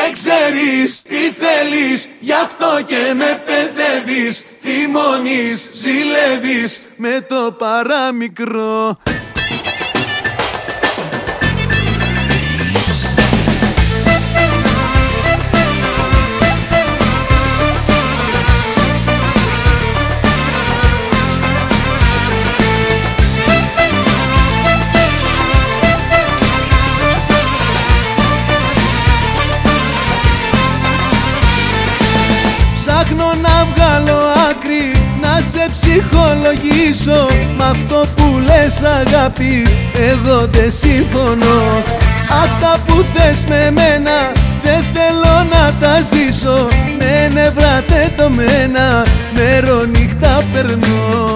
Δεν ξέρεις τι θέλεις, γι' αυτό και με παιδεύεις. Θυμώνεις, ζηλεύεις με το παραμικρό. Ψάχνω να βγάλω άκρη, να σε ψυχολογήσω. Μ' αυτό που λες αγάπη, εγώ δεν συμφωνώ. Αυτά που θες με μένα, δεν θέλω να τα ζήσω. Με νεύρα τετωμένα, μερονύχτα περνώ.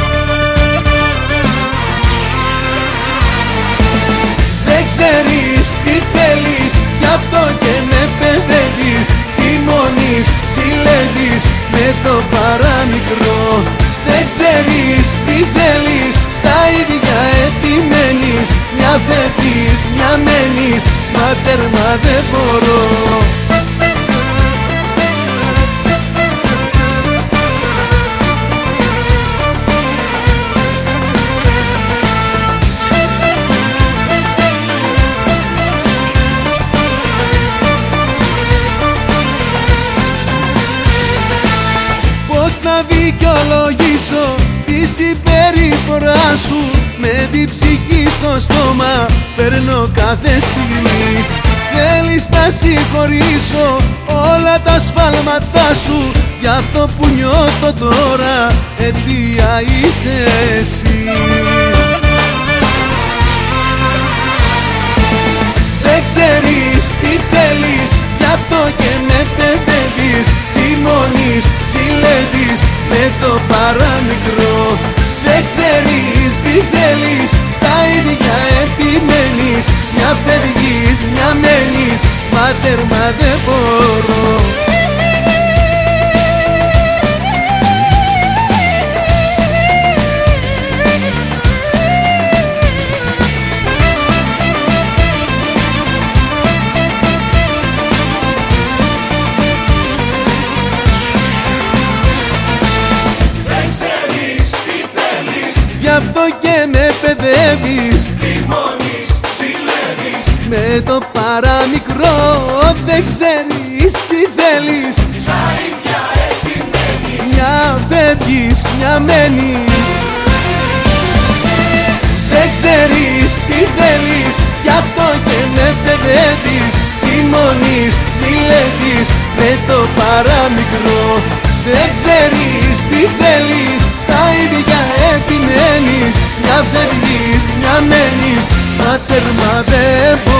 Δεν ξέρεις τι θέλεις, γι' αυτό και με παιδεύεις. Θυμώνεις, ζηλεύεις με το παραμικρό. Δεν ξέρεις τι θέλεις, στα ίδια επιμένεις. Μια φεύγεις, μια μένεις, μα τέρμα δεν μπορώ. Πώς να δικαιολογήσω τη συμπεριφορά σου? Με την ψυχή στο στόμα παίρνω κάθε στιγμή. Θέλεις να συγχωρήσω όλα τα σφάλματά σου. Γι' αυτό που νιώθω τώρα, αιτία είσαι εσύ. Δεν ξέρεις τι θέλεις, γι' αυτό και με παιδεύεις. Θυμώνεις, ζηλεύεις με το παραμικρό. Δεν ξέρεις τι θέλεις, στα ίδια επιμένεις. Μια φεύγεις, μια μένεις, μα τέρμα δεν μπορώ. Γι' αυτό και με παιδεύεις. Θυμώνεις, ζηλεύεις με το παραμικρό. Δεν ξέρεις τι θέλεις, στα ίδια επιμένεις. μια φεύγεις, μια μένεις. Δεν ξέρεις τι θέλεις, γι' αυτό και με παιδεύεις. Θυμώνεις, ζηλεύεις με το παραμικρό. Δεν ξέρεις τι θέλεις, στα ίδια επιμένεις. Μια φεύγεις, μια μένεις, μα τέρμα δεν μπορώ.